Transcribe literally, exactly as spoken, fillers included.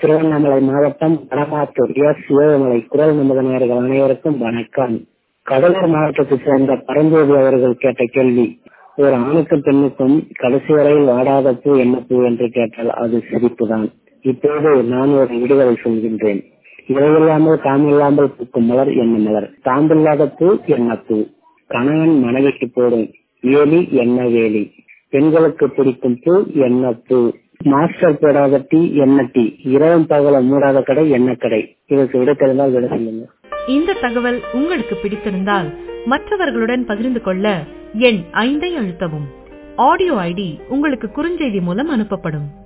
திருவண்ணாமலை மாவட்டம் வடமாத்தூர் எஸ் சிவகமலை குரல் நமது நேயர்கள் அனைவருக்கும் வணக்கம். கடலூர் மாவட்டத்தை சேர்ந்த பரஞ்சோதி அவர்கள் கேட்ட கேள்வி, ஒரு ஆணுக்கும் பெண்ணுக்கும் கடைசி வரையில் வாடாத பூ என்ன பூ என்று கேட்டால் அது சிரிப்புதான். இப்போது நான் ஒரு விடுதலை சொல்கின்றேன். இவையில்லாமல் காமில்லாமல் பூக்கும் மலர் என்ன மலர், தாம்பில்லாத பூ என்ன பூ, கணவன் மனைவிக்கு போடும் வேலி என்ன வேலி, பெண்களுக்கு பிடிக்கும் பூ என்ன பூ, மாஸ்டர் போடாத டீ என்ன டீ, இரவும் பகலும் மூடாத கடை என்ன கடை. இதற்கு விட தெரிந்தால் விட சொல்லுங்க. இந்த தகவல் உங்களுக்கு பிடித்திருந்தால் மற்றவர்களுடன் பகிர்ந்து கொள்ள எண் ஐந்தை அழுத்தவும். ஆடியோ ஐடி உங்களுக்கு குறுஞ்செய்தி மூலம் அனுப்பப்படும்.